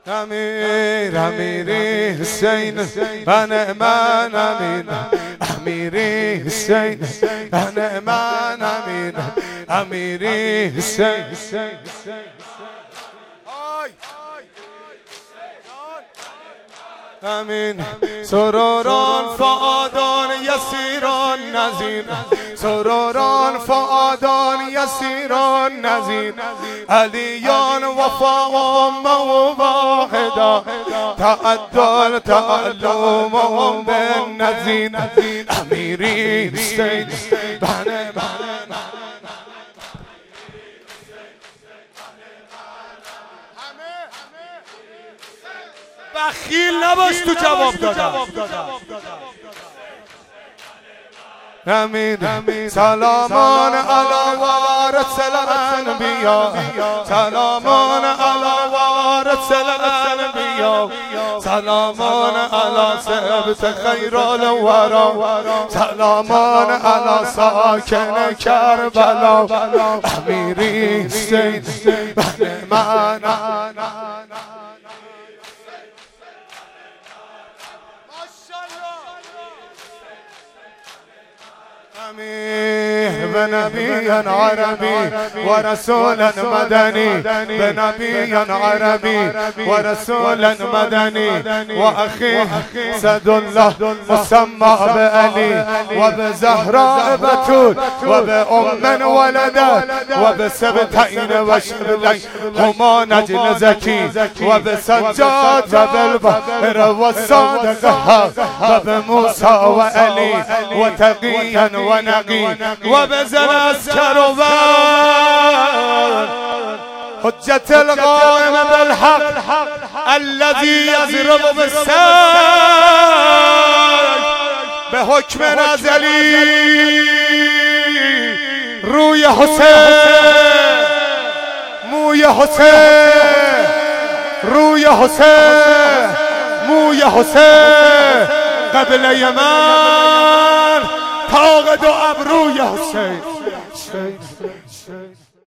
امیر امیری حسین من امین امیری حسین من امین امیری حسین امین سروران فؤادان یسیران نزین سروران فؤادان یسیران نزین علیان وفا و واحدا تعدل تعلم بن نزین امیری حسین بنه بخیل نباش تو جواب دادن. امین سلامان علی وارث الانبیا سلامان علی وارث الانبیا سلامان علی سبت خیر الورا سلامان علی ساکن کربلا امیری حسین من امين بنبي عربي ورسولا مدني بنبي عربي ورسولا مدني وأخيه سد الله مسمى بألي وبزهراء بتول وبأم ولدت وبسبتين وشبلين هما نجل زكي وبسجاد وبالبحر والصادق وبموسى وألي وتقيا ونقي وبزن أسكر حجة القائم بالحق الذي يضرب بالسيف بحكم نزلي روی حسین موی حسین روی حسین موی حسین قبل یمن تاقد و ابروی حسین